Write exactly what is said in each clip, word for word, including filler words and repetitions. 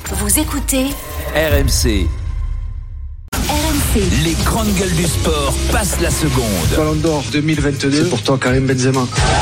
Vous écoutez R M C. R M C. Les grandes gueules du sport passent la seconde. Ballon d'Or deux mille vingt-deux, c'est pour toi Karim Benzema.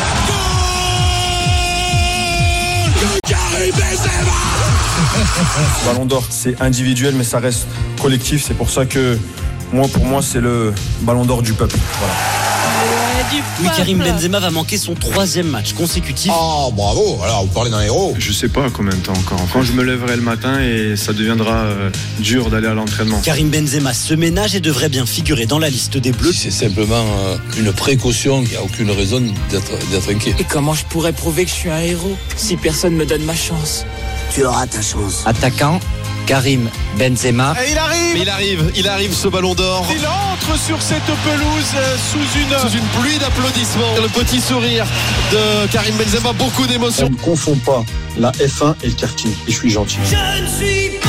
Karim Benzema. Ballon d'Or, c'est individuel, mais ça reste collectif. C'est pour ça que moi, pour moi, c'est le Ballon d'Or du peuple. Voilà. Oui, Karim Benzema va manquer son troisième match consécutif. Oh, bravo. Alors, vous parlez d'un héros. Je sais pas combien de temps encore. Quand je me lèverai le matin et ça deviendra euh, dur d'aller à l'entraînement. Karim Benzema se ménage et devrait bien figurer dans la liste des Bleus. C'est simplement euh, une précaution. Il n'y a aucune raison d'être, d'être inquiet. Et comment je pourrais prouver que je suis un héros si personne me donne ma chance? Tu auras ta chance. Attaquant, Karim Benzema. Et il arrive. Il arrive, il arrive ce Ballon d'Or. Il entre sur cette pelouse euh, sous une sous une pluie d'applaudissements. Le petit sourire de Karim Benzema, beaucoup d'émotions. On ne confond pas la F un et le karting. Et je suis gentil. Je ne suis pas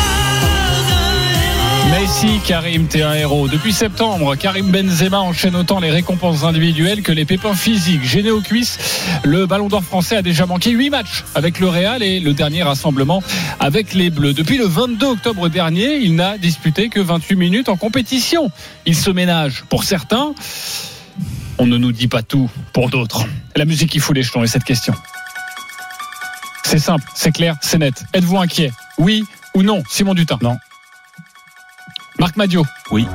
Mais si, Karim, t'es un héros. Depuis septembre, Karim Benzema enchaîne autant les récompenses individuelles que les pépins physiques. Gêné aux cuisses, le Ballon d'Or français a déjà manqué huit matchs avec le Real et le dernier rassemblement avec les Bleus. Depuis le vingt-deux octobre dernier, il n'a disputé que vingt-huit minutes en compétition. Il se ménage pour certains. On ne nous dit pas tout pour d'autres. La musique qui fout les jetons et cette question. C'est simple, c'est clair, c'est net. Êtes-vous inquiet? Oui ou non? Simon Dutin. Non. Marc Madiot. Oui.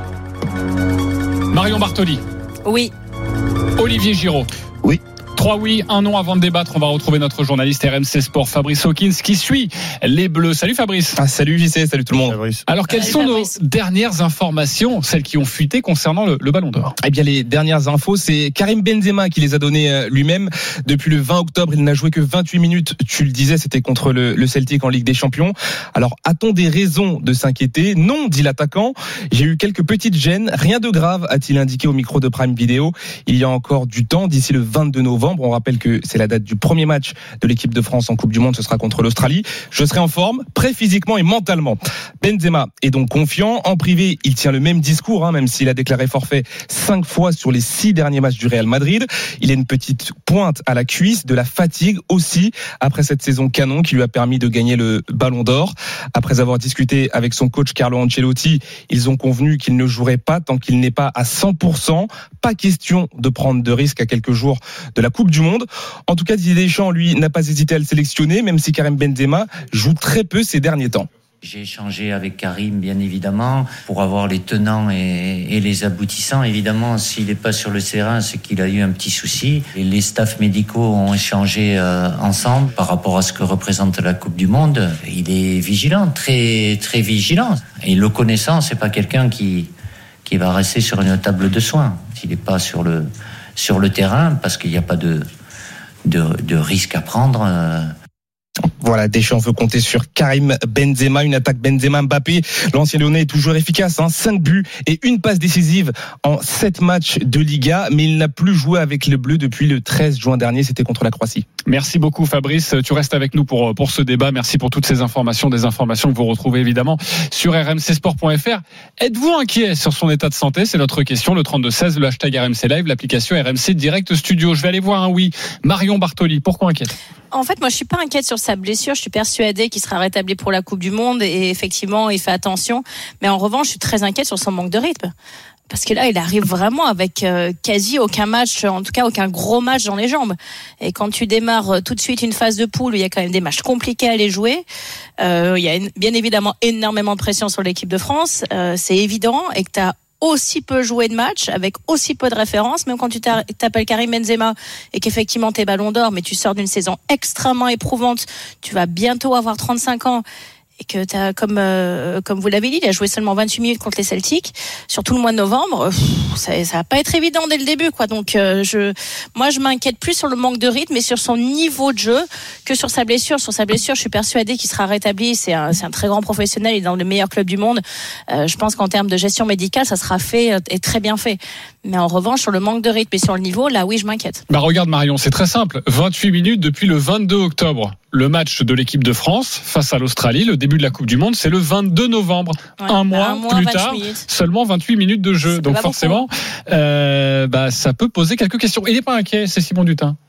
Marion Bartoli. Oui. Olivier Giraud. Oui. Trois oui, un non. Avant de débattre, on va retrouver notre journaliste R M C Sport, Fabrice Hawkins, qui suit les Bleus. Salut Fabrice. Ah, salut J C, salut tout le monde. Fabrice. Alors, quelles salut sont Fabrice. nos dernières informations, celles qui ont fuité concernant le, le Ballon d'Or? Eh bien, les dernières infos, c'est Karim Benzema qui les a données lui-même. Depuis le vingt octobre, il n'a joué que vingt-huit minutes. Tu le disais, c'était contre le, le Celtic en Ligue des Champions. Alors, a-t-on des raisons de s'inquiéter? Non, dit l'attaquant. J'ai eu quelques petites gênes. Rien de grave, a-t-il indiqué au micro de Prime Video. Il y a encore du temps, d'ici le vingt-deux novembre. On rappelle que c'est la date du premier match de l'équipe de France en Coupe du Monde. Ce sera contre l'Australie. Je serai en forme, prêt physiquement et mentalement. Benzema est donc confiant. En privé, il tient le même discours, hein, même s'il a déclaré forfait cinq fois sur les six derniers matchs du Real Madrid. Il a une petite pointe à la cuisse, de la fatigue aussi, après cette saison canon qui lui a permis de gagner le Ballon d'Or. Après avoir discuté avec son coach Carlo Ancelotti, ils ont convenu qu'il ne jouerait pas tant qu'il n'est pas à cent pour cent. Pas question de prendre de risques à quelques jours de la Coupe du Monde. En tout cas, Didier Deschamps, lui, n'a pas hésité à le sélectionner, même si Karim Benzema joue très peu ces derniers temps. J'ai échangé avec Karim, bien évidemment, pour avoir les tenants et, et les aboutissants. Évidemment, s'il n'est pas sur le terrain, c'est qu'il a eu un petit souci. Et les staffs médicaux ont échangé euh, ensemble par rapport à ce que représente la Coupe du Monde. Il est vigilant, très très vigilant. Et le connaissant, c'est pas quelqu'un qui qui va rester sur une table de soins. S'il n'est pas sur le sur le terrain, parce qu'il n'y a pas de de, de risque à prendre. Euh, Voilà, Deschamps veut compter sur Karim Benzema, une attaque Benzema-Mbappé. L'ancien Lyonnais est toujours efficace, hein, cinq buts et une passe décisive en sept matchs de Liga, mais il n'a plus joué avec les Bleus depuis le treize juin dernier, c'était contre la Croatie. Merci beaucoup Fabrice, tu restes avec nous pour, pour ce débat. Merci pour toutes ces informations, des informations que vous retrouvez évidemment sur r m c sport point f r. Êtes-vous inquiet sur son état de santé? C'est notre question, le trente-deux seize, le hashtag R M C Live, l'application R M C Direct Studio. Je vais aller voir un oui. Marion Bartoli, pourquoi inquiète? En fait, moi, je suis pas inquiète sur sa blessure. Je suis persuadée qu'il sera rétabli pour la Coupe du Monde et effectivement, il fait attention. Mais en revanche, je suis très inquiète sur son manque de rythme. Parce que là, il arrive vraiment avec euh, quasi aucun match, en tout cas aucun gros match dans les jambes. Et quand tu démarres tout de suite une phase de poule où il y a quand même des matchs compliqués à aller jouer, euh, il y a bien évidemment énormément de pression sur l'équipe de France. Euh, c'est évident et que tu as aussi peu joué de match, avec aussi peu de références, même quand tu t'appelles Karim Benzema et qu'effectivement t'es Ballon d'Or, mais tu sors d'une saison extrêmement éprouvante, tu vas bientôt avoir trente-cinq ans, et que t'as, comme euh, comme vous l'avez dit, il a joué seulement vingt-huit minutes contre les Celtics sur tout le mois de novembre. Pff, ça, ça va pas être évident dès le début, quoi. Donc, euh, je, moi, je m'inquiète plus sur le manque de rythme et sur son niveau de jeu que sur sa blessure. Sur sa blessure, je suis persuadée qu'il sera rétabli. C'est un, c'est un très grand professionnel. Il est dans le meilleur club du monde. Euh, je pense qu'en termes de gestion médicale, ça sera fait et très bien fait. Mais en revanche, sur le manque de rythme et sur le niveau, là, oui, je m'inquiète. Bah, regarde Marion, c'est très simple. vingt-huit minutes depuis le vingt-deux octobre. Le match de l'équipe de France face à l'Australie, le début de la Coupe du Monde, c'est le vingt-deux novembre. Ouais, un, mois un mois plus tard, minutes. Seulement vingt-huit minutes de jeu. C'est Donc forcément, euh, bah, ça peut poser quelques questions. Il n'est pas inquiet, c'est Simon Dutin.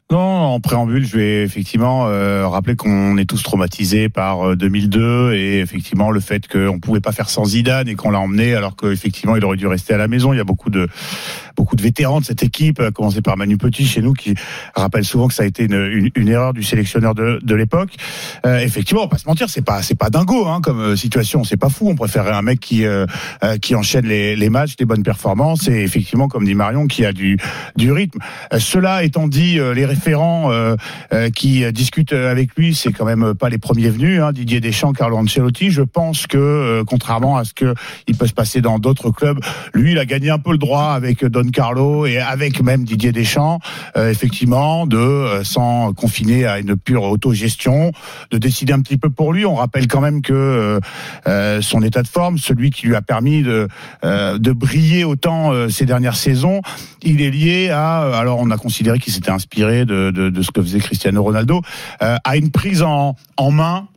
Non, en préambule, je vais effectivement euh, rappeler qu'on est tous traumatisés par euh, deux mille deux et effectivement le fait qu'on pouvait pas faire sans Zidane et qu'on l'a emmené alors qu'effectivement il aurait dû rester à la maison. Il y a beaucoup de beaucoup de vétérans de cette équipe, à commencer par Manu Petit chez nous, qui rappelle souvent que ça a été une, une, une erreur du sélectionneur de, de l'époque. Euh, effectivement, on va pas se mentir, c'est pas c'est pas dingo hein, comme situation, c'est pas fou. On préférerait un mec qui euh, qui enchaîne les, les matchs, des bonnes performances et effectivement, comme dit Marion, qui a du du rythme. Euh, cela étant dit, euh, les référents euh, euh, qui discutent avec lui, c'est quand même pas les premiers venus, hein, Didier Deschamps, Carlo Ancelotti. Je pense que euh, contrairement à ce que il peut se passer dans d'autres clubs, lui il a gagné un peu le droit avec Don Carlo et avec même Didier Deschamps, euh, effectivement, de euh, s'en confiner à une pure autogestion, de décider un petit peu pour lui. On rappelle quand même que euh, euh, son état de forme, celui qui lui a permis de euh, de briller autant euh, ces dernières saisons, il est lié à, alors on a considéré qu'il s'était inspiré de, de, de ce que faisait Cristiano Ronaldo, euh, à une prise en, en main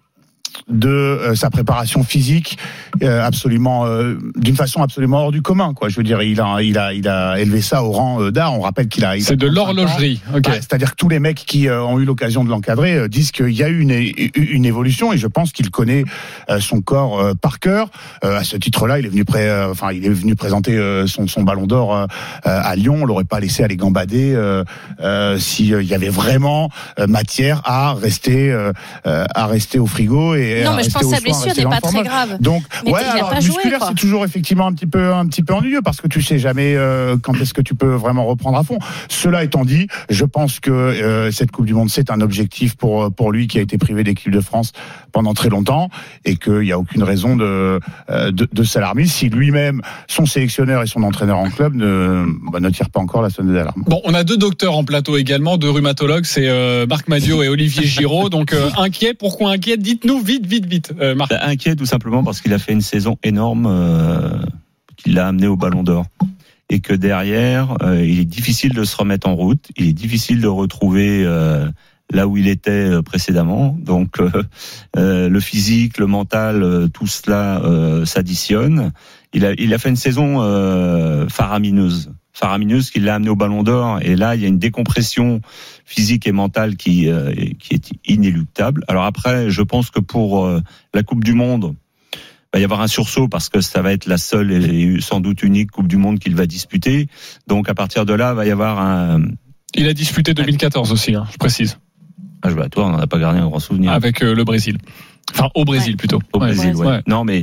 de euh, sa préparation physique euh, absolument euh, d'une façon absolument hors du commun, quoi. Je veux dire, il a il a il a élevé ça au rang euh, d'art. On rappelle qu'il a il c'est a de l'horlogerie. Okay. Ouais, c'est-à-dire que tous les mecs qui euh, ont eu l'occasion de l'encadrer euh, disent qu'il y a eu une une évolution et je pense qu'il connaît euh, son corps euh, par cœur. Euh, à ce titre-là, il est venu pré, euh, enfin il est venu présenter euh, son son Ballon d'Or euh, à Lyon. On l'aurait pas laissé aller gambader euh, euh, si euh, il y avait vraiment euh, matière à rester euh, à rester au frigo. Et non, mais je pense que sa blessure n'est pas très grave. Donc, mais ouais, alors, musculaire, c'est toujours effectivement un petit peu, un petit peu ennuyeux parce que tu sais jamais euh, quand est-ce que tu peux vraiment reprendre à fond. Cela étant dit, je pense que euh, cette Coupe du Monde, c'est un objectif pour pour lui qui a été privé d'équipe de France pendant très longtemps et qu'il n'y a aucune raison de de, de s'alarmer si lui-même, son sélectionneur et son entraîneur en club ne bah, ne tirent pas encore la sonnette d'alarme. Bon, on a deux docteurs en plateau également, deux rhumatologues, c'est euh, Marc Madiot et Olivier Giraud. Donc euh, inquiet, pourquoi inquiet? Dites-nous vite, vite, vite. Euh, Marc. Inquiet tout simplement parce qu'il a fait une saison énorme euh, qui l'a amené au Ballon d'Or et que derrière euh, il est difficile de se remettre en route, il est difficile de retrouver euh, là où il était précédemment. Donc euh, euh, le physique, le mental, euh, tout cela euh, s'additionne. Il a il a fait une saison euh, faramineuse. faramineuse qui l'a amené au Ballon d'Or et là il y a une décompression physique et mentale qui euh, qui est inéluctable. Alors après, je pense que pour euh, la Coupe du Monde, il va y avoir un sursaut parce que ça va être la seule et sans doute unique Coupe du Monde qu'il va disputer. Donc à partir de là, il va y avoir un. Il a disputé deux mille quatorze aussi, hein, je précise. Ah, je vois, toi, on n'en a pas gardé un grand souvenir. Avec euh, le Brésil. Enfin, au Brésil ouais. plutôt. Au ouais, Brésil, ouais. ouais. Non, mais.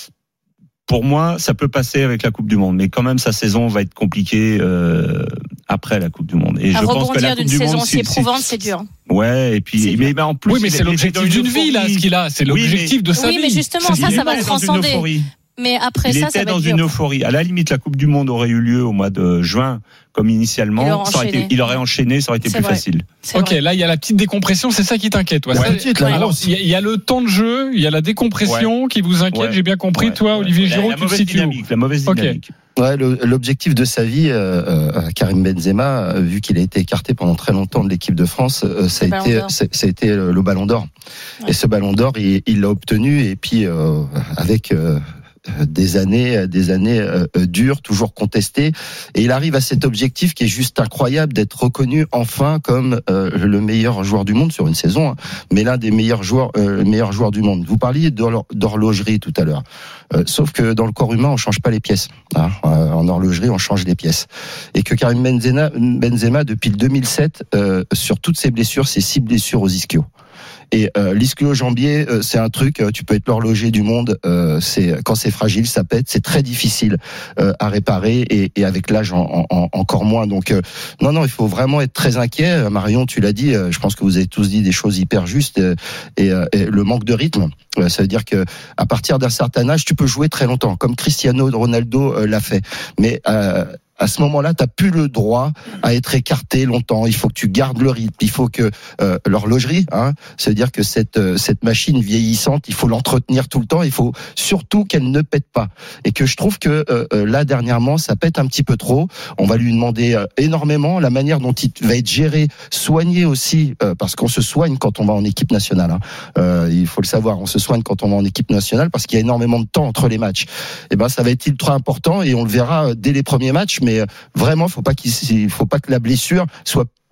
Pour moi, ça peut passer avec la Coupe du Monde, mais quand même sa saison va être compliquée euh, après la Coupe du Monde. Et à je pense que la Coupe du Monde, saison si éprouvante, c'est dur. Ouais, et puis mais, mais en plus, oui, mais c'est l'objectif d'une vie là, ce qu'il a, c'est l'objectif oui, de sa oui, vie. Oui, mais justement, ça, ça va le transcender. Mais après il ça, était ça va dans être une dur. euphorie. À la limite, la Coupe du Monde aurait eu lieu au mois de juin, comme initialement. Il, ça aurait été, il aurait enchaîné, ça aurait été c'est plus vrai. facile. C'est ok, vrai. là il y a la petite décompression, c'est ça qui t'inquiète, toi. Ouais. Ça, Petite, là, alors il y, y a le temps de jeu, il y a la décompression ouais. qui vous inquiète. Ouais. J'ai bien compris. Ouais. Toi, Olivier Giraud, la, la tu te situes dynamique, la mauvaise dynamique. Okay. Ouais, le, l'objectif de sa vie, euh, euh, Karim Benzema, vu qu'il a été écarté pendant très longtemps de l'équipe de France, euh, ça, a été, ça, ça a été le, le Ballon d'Or. Ouais. Et ce Ballon d'Or, il, il l'a obtenu et puis euh, avec euh, des années, des années euh, dures, toujours contestées, et il arrive à cet objectif qui est juste incroyable d'être reconnu enfin comme euh, le meilleur joueur du monde sur une saison, hein, mais l'un des meilleurs joueurs, euh, meilleurs joueurs du monde. Vous parliez d'horlogerie tout à l'heure, euh, sauf que dans le corps humain, on change pas les pièces. Hein. Euh, en horlogerie, on change les pièces, et que Karim Benzema, Benzema depuis le deux mille sept, euh, sur toutes ses blessures, c'est six blessures aux ischios. Et euh, l'ischio-jambier, euh, c'est un truc, euh, tu peux être l'horloger du monde, euh, c'est quand c'est fragile, ça pète, c'est très difficile euh, à réparer et, et avec l'âge en, en, encore moins. Donc euh, non, non, il faut vraiment être très inquiet. Marion, tu l'as dit, euh, je pense que vous avez tous dit des choses hyper justes euh, et, euh, et le manque de rythme, euh, ça veut dire que à partir d'un certain âge, tu peux jouer très longtemps, comme Cristiano Ronaldo euh, l'a fait. Mais euh, à ce moment-là, t'as plus le droit à être écarté longtemps. Il faut que tu gardes le rythme. Il faut que euh, l'horlogerie, hein, ça veut dire que cette euh, cette machine vieillissante, il faut l'entretenir tout le temps. Il faut surtout qu'elle ne pète pas. Et que je trouve que euh, là dernièrement, ça pète un petit peu trop. On va lui demander euh, énormément la manière dont il va être géré, soigné aussi, euh, parce qu'on se soigne quand on va en équipe nationale. Hein. Euh, il faut le savoir, on se soigne quand on va en équipe nationale parce qu'il y a énormément de temps entre les matchs. Et ben, ça va être ultra important et on le verra dès les premiers matchs. Mais vraiment, faut pas qu'il, faut pas que la blessure soit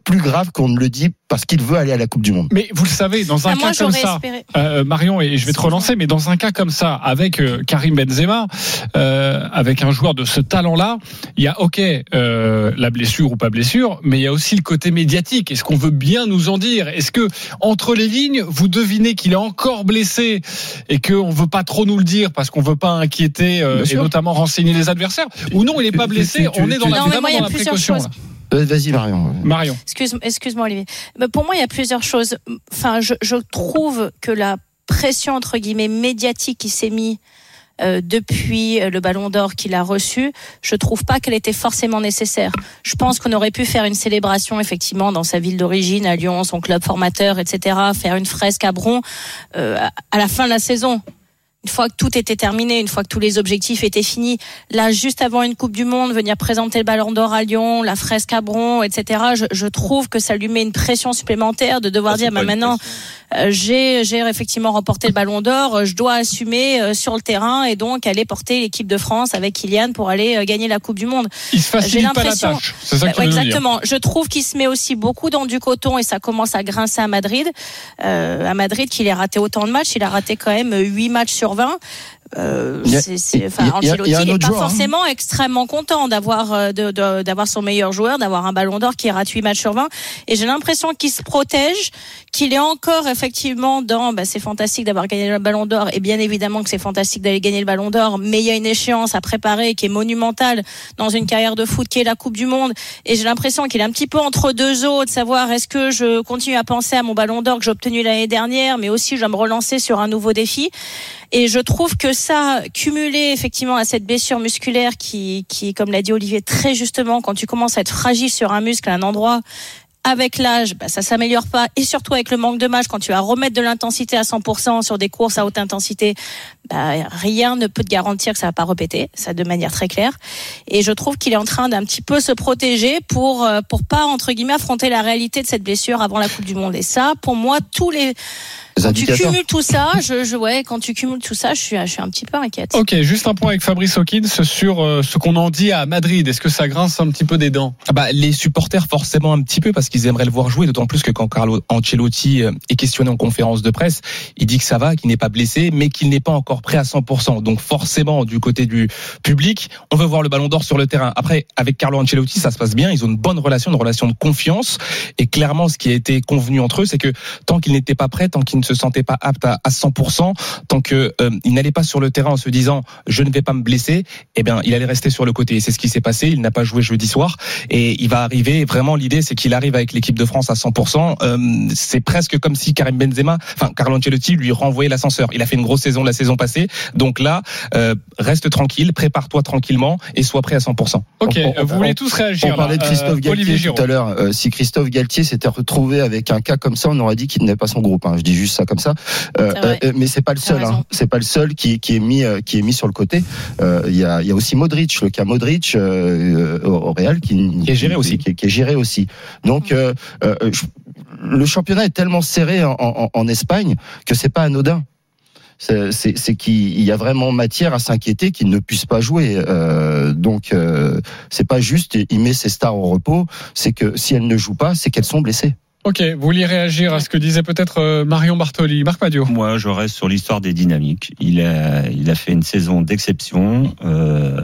plus grave qu'on ne le dit parce qu'il veut aller à la Coupe du Monde. Mais vous le savez, dans un ah, cas moi, comme ça, euh, Marion, et je vais te relancer, mais dans un cas comme ça, avec euh, Karim Benzema, euh, avec un joueur de ce talent-là, il y a ok euh, la blessure ou pas blessure, mais il y a aussi le côté médiatique. Est-ce qu'on veut bien nous en dire ? Est-ce que entre les lignes, vous devinez qu'il est encore blessé et qu'on veut pas trop nous le dire parce qu'on veut pas inquiéter euh, et notamment renseigner les adversaires ? Ou non, il est pas blessé, on est dans la, non, moi, dans la précaution. Là. Vas-y Marion. Marion. Excuse, excuse-moi Olivier. Mais pour moi, il y a plusieurs choses. Enfin, je, je trouve que la pression entre guillemets médiatique qui s'est mise euh, depuis le Ballon d'Or qu'il a reçu, je trouve pas qu'elle était forcément nécessaire. Je pense qu'on aurait pu faire une célébration effectivement dans sa ville d'origine, à Lyon, son club formateur, et cetera. Faire une fresque à Bron euh, à la fin de la saison. Une fois que tout était terminé, une fois que tous les objectifs étaient finis, là, juste avant une Coupe du Monde, venir présenter le Ballon d'Or à Lyon, la fresque à Bron, et cetera. Je, je trouve que ça lui met une pression supplémentaire de devoir ah, dire, bah, maintenant, euh, j'ai, j'ai effectivement remporté le Ballon d'Or, je dois assumer euh, sur le terrain et donc aller porter l'équipe de France avec Kylian pour aller euh, gagner la Coupe du Monde. Il se facilite pas la tâche. C'est ça que bah, tu veux exactement. dire. Je trouve qu'il se met aussi beaucoup dans du coton et ça commence à grincer à Madrid. Euh, à Madrid, qu'il ait raté autant de matchs, il a raté quand même huit matchs sur vingt. Euh, c'est, c'est, enfin, Ancelotti n'est pas joueur, forcément hein. extrêmement content d'avoir, de, de, d'avoir son meilleur joueur, d'avoir un Ballon d'Or qui rate huit matchs sur vingt. Et j'ai l'impression qu'il se protège, qu'il est encore effectivement dans, bah, c'est fantastique d'avoir gagné le Ballon d'Or. Et bien évidemment que c'est fantastique d'aller gagner le Ballon d'Or, mais il y a une échéance à préparer qui est monumentale dans une carrière de foot qui est la Coupe du Monde. Et j'ai l'impression qu'il est un petit peu entre deux eaux, de savoir est-ce que je continue à penser à mon Ballon d'Or que j'ai obtenu l'année dernière, mais aussi je dois me relancer sur un nouveau défi. Et je trouve que ça, cumulé effectivement à cette blessure musculaire qui, qui, comme l'a dit Olivier très justement, quand tu commences à être fragile sur un muscle à un endroit, avec l'âge, bah, ça s'améliore pas. Et surtout avec le manque de match, quand tu vas remettre de l'intensité à cent pour cent sur des courses à haute intensité, bah, rien ne peut te garantir que ça va pas répéter. Ça de manière très claire. Et je trouve qu'il est en train d'un petit peu se protéger pour, pour pas, entre guillemets, affronter la réalité de cette blessure avant la Coupe du Monde. Et ça, pour moi, tous les, quand tu cumules tout ça, je, je, ouais, quand tu cumules tout ça, je suis, je suis un petit peu inquiète. Ok, juste un point avec Fabrice Hawkins sur euh, ce qu'on en dit à Madrid. Est-ce que ça grince un petit peu des dents ? Ah bah, les supporters, forcément un petit peu, parce qu'ils aimeraient le voir jouer, d'autant plus que quand Carlo Ancelotti est questionné en conférence de presse, il dit que ça va, qu'il n'est pas blessé, mais qu'il n'est pas encore prêt à cent pour cent. Donc forcément, du côté du public, on veut voir le Ballon d'Or sur le terrain. Après, avec Carlo Ancelotti, ça se passe bien, ils ont une bonne relation, une relation de confiance, et clairement, ce qui a été convenu entre eux, c'est que tant qu'il n'était pas prêt, tant qu'il ne se sentait pas apte à, à cent pour cent, tant que euh, il n'allait pas sur le terrain en se disant je ne vais pas me blesser, eh bien il allait rester sur le côté. Et c'est ce qui s'est passé. Il n'a pas joué jeudi soir et il va arriver. Vraiment, l'idée c'est qu'il arrive avec l'équipe de France à cent pour cent. Euh, c'est presque comme si Karim Benzema, enfin Carlo Ancelotti lui renvoyait l'ascenseur. Il a fait une grosse saison la saison passée, donc là euh, reste tranquille, prépare-toi tranquillement et sois prêt à cent pour cent. Ok, on, on, vous voulez tous réagir. On parlait de Christophe euh, Galtier tout à l'heure. Euh, si Christophe Galtier s'était retrouvé avec un cas comme ça, on aurait dit qu'il n'avait pas son groupe. Hein. Je dis juste ça comme ça. Euh, euh, mais c'est pas le seul, hein. C'est pas le seul qui, qui est mis, qui est mis sur le côté. Il euh, y a, il y a aussi Modric, le cas Modric euh, au Real, qui, qui est géré aussi, qui, qui est géré aussi. Donc, euh, euh, je, le championnat est tellement serré en, en, en Espagne que c'est pas anodin. C'est, c'est, c'est qu'il y a vraiment matière à s'inquiéter qu'il ne puisse pas jouer. Euh, donc, euh, c'est pas juste il met ses stars au repos. C'est que si elles ne jouent pas, c'est qu'elles sont blessées. Ok, vous vouliez réagir à ce que disait peut-être Marion Bartoli. Marc Madiot. Moi, je reste sur l'histoire des dynamiques. Il a, il a fait une saison d'exception euh,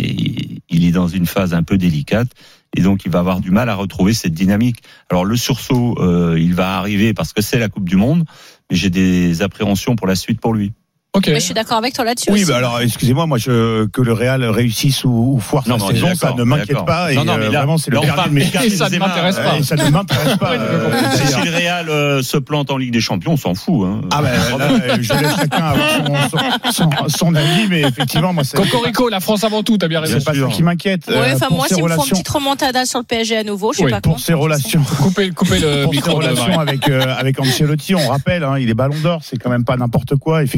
et il est dans une phase un peu délicate. Et donc, il va avoir du mal à retrouver cette dynamique. Alors, le sursaut, euh, il va arriver parce que c'est la Coupe du Monde, mais j'ai des appréhensions pour la suite pour lui. Okay. Mais je suis d'accord avec toi là-dessus. Oui, aussi. bah alors, excusez-moi, moi, je, que le Real réussisse ou, ou foire sa saison, ça ne m'inquiète pas. Et non, non, mais là, vraiment, c'est le gardien de mes et ça ne m'intéresse pas. Et ça ne m'intéresse pas. Si le Real euh, se plante en Ligue des Champions, on s'en fout. Hein. Ah ben, là, je laisse chacun avoir son, son, son, son avis, mais effectivement, moi, c'est. Cocorico, la France avant tout, t'as bien raison. C'est pas ça qui m'inquiète. Ouais, enfin, moi, s'ils me font une petite remontada sur le P S G à nouveau, je suis pas contre. Pour ses relations. Coupez, coupez le micro. Pour ses relations avec, avec Ancelotti, on rappelle, hein, il est Ballon d'Or, c'est quand même pas n'importe quoi. Effectivement, il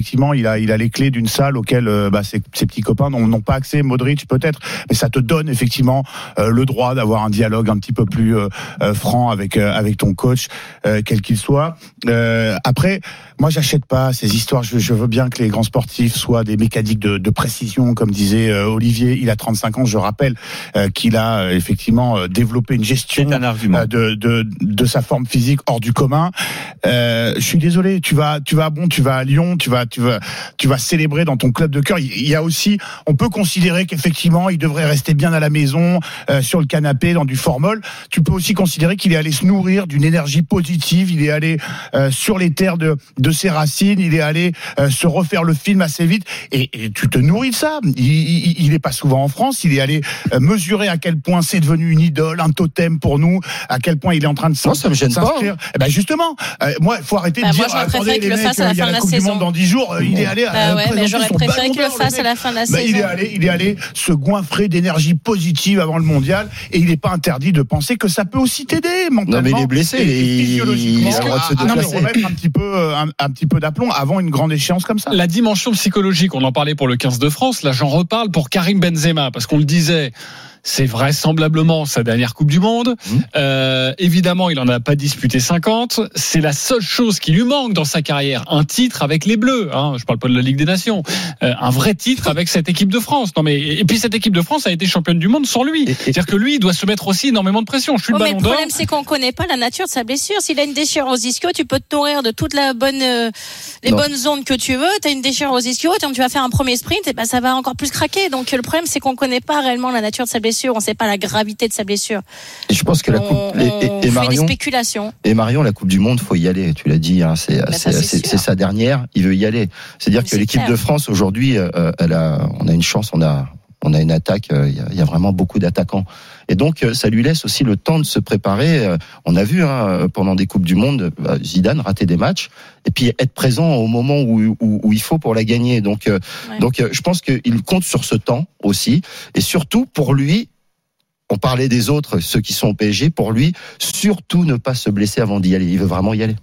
il a, il a les clés d'une salle auxquelles euh, bah, ses, ses petits copains n'ont, n'ont pas accès. Modric peut-être, mais ça te donne effectivement euh, le droit d'avoir un dialogue un petit peu plus euh, euh, franc avec euh, avec ton coach, euh, quel qu'il soit. Euh, après, moi, j'achète pas ces histoires. Je, je veux bien que les grands sportifs soient des mécaniques de, de précision, comme disait euh, Olivier. Il a trente-cinq ans. Je rappelle euh, qu'il a euh, effectivement euh, développé une gestion euh, de, de de sa forme physique hors du commun. Euh, je suis désolé. Tu vas tu vas bon, tu vas à Lyon, tu vas tu vas tu vas célébrer dans ton club de cœur. Il y a aussi, on peut considérer qu'effectivement, il devrait rester bien à la maison, euh, sur le canapé, dans du formol. Tu peux aussi considérer qu'il est allé se nourrir d'une énergie positive. Il est allé euh, sur les terres de de ses racines. Il est allé euh, se refaire le film assez vite. Et, et tu te nourris de ça. Il, il, il est pas souvent en France. Il est allé euh, mesurer à quel point c'est devenu une idole, un totem pour nous. À quel point il est en train de non, ça me gêne s'inscrire. Pas. Eh ben justement, euh, moi, il faut arrêter bah de moi, dire attendez les le mecs, il y a la, la Coupe saison. du Monde dans dix jours. Euh, il est allé. Bah euh, ouais, mais j'aurais préféré qu'il le fasse à la fin de la bah, saison. Il est allé, il est allé se goinfrer d'énergie positive avant le mondial, et il n'est pas interdit de penser que ça peut aussi t'aider mentalement. Non mais il est blessé, et physiologiquement. Il a le droit de se déplacer. Remettre un petit peu, un, un petit peu d'aplomb avant une grande échéance comme ça. La dimension psychologique, on en parlait pour le quinze de France. Là, j'en reparle pour Karim Benzema, parce qu'on le disait. C'est vraisemblablement sa dernière Coupe du Monde. Mmh. Euh, évidemment, il en a pas disputé cinquante. C'est la seule chose qui lui manque dans sa carrière. Un titre avec les Bleus. Hein. Je parle pas de la Ligue des Nations. Euh, un vrai titre avec cette équipe de France. Non mais et puis cette équipe de France a été championne du monde sans lui. C'est-à-dire que lui, il doit se mettre aussi énormément de pression. Je suis oh, le mais Ballon le d'Or. problème, c'est qu'on connaît pas la nature de sa blessure. S'il a une déchirure aux ischio, tu peux te nourrir de toute la bonne, euh, les non. bonnes ondes que tu veux. T'as une déchirure aux ischio, tu vas faire un premier sprint, et ben ça va encore plus craquer. Donc le problème, c'est qu'on connaît pas réellement la nature de sa blessure. On sait pas la gravité de sa blessure. Et je pense que la coupe on, et, et, et Marion, des spéculations. Et Marion, la Coupe du Monde, faut y aller. Tu l'as dit, hein, c'est, bah, c'est, c'est, c'est sa dernière. Il veut y aller. C'est-à-dire mais que c'est l'équipe clair. de France aujourd'hui, euh, elle a, on a une chance, on a, on a une attaque. Il euh, y, y a vraiment beaucoup d'attaquants. Et donc, euh, ça lui laisse aussi le temps de se préparer. Euh, on a vu hein, pendant des coupes du monde, euh, Zidane rater des matchs et puis être présent au moment où, où, où il faut pour la gagner. Donc, euh, ouais. donc, euh, je pense qu'il compte sur ce temps aussi, et surtout pour lui. On parlait des autres, ceux qui sont au P S G. Pour lui, surtout ne pas se blesser avant d'y aller. Il veut vraiment y aller.